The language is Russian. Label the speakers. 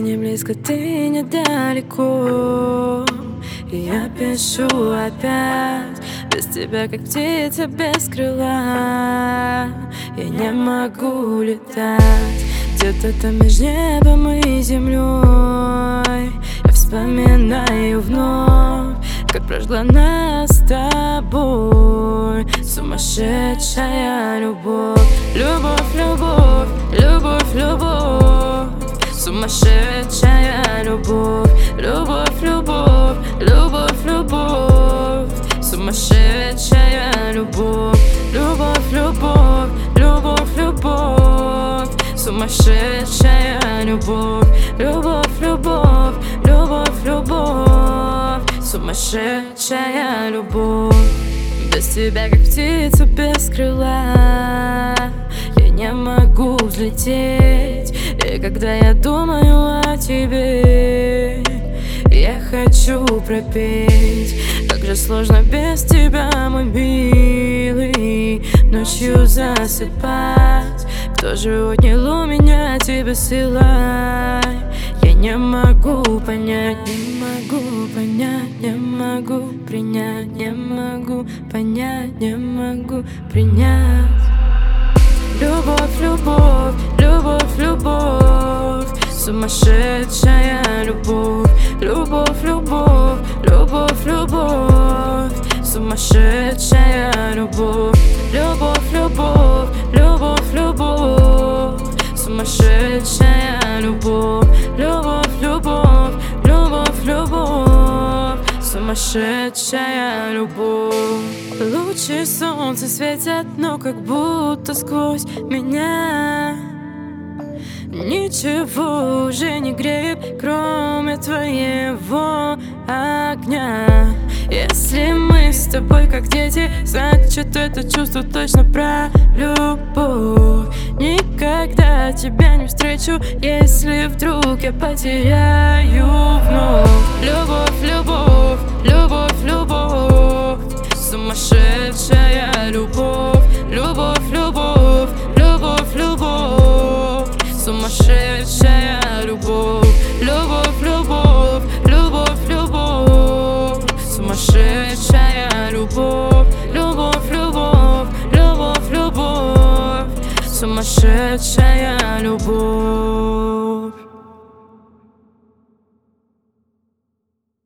Speaker 1: не близко, ты недалеко. И я пишу опять, без тебя как птица без крыла. Я не могу летать, где-то там между небом и землей. Я вспоминаю вновь, как прожгла нас с тобой сумасшедшая любовь. Любовь, любовь, любовь, любовь, сумасшедшая любовь. Любовь, любовь, любовь, любовь, сумасшедшая любовь. Любовь, любовь, любовь, любовь, сумасшедшая любовь. Любовь, любовь, любовь, любовь, сумасшедшая любовь. Без тебя как птица без крыла. Я не могу взлететь. И когда я думаю о тебе, я хочу пропеть. Как же сложно без тебя, мой милый, ночью засыпать. Кто же отнял у меня тебя сила? Я не могу понять, не могу понять, не могу принять, не могу понять, не могу принять. Любовь, любовь, любовь, любовь, сумасшедшая любовь. Любовь, любовь, любовь, любовь, сумасшедшая любовь. Любовь, любовь, любовь, любовь, сумасшедшая любовь. Любовь, любовь, любовь, любовь, сумасшедшая любовь. Лучи солнца светят, но как будто сквозь меня. Ничего уже не греет, кроме твоего огня. Если мы с тобой как дети, значит это чувство точно про любовь. Никогда тебя не встречу, если вдруг я потеряю вновь. Любовь, любовь, любовь, любовь, сумасшедшая любовь. Любовь, любовь, любовь, любовь, сумасшедшая любовь. Любовь, любовь, любовь, любовь, сумасшедшая любовь. Любовь, любовь, любовь, любовь, сумасшедшая любовь.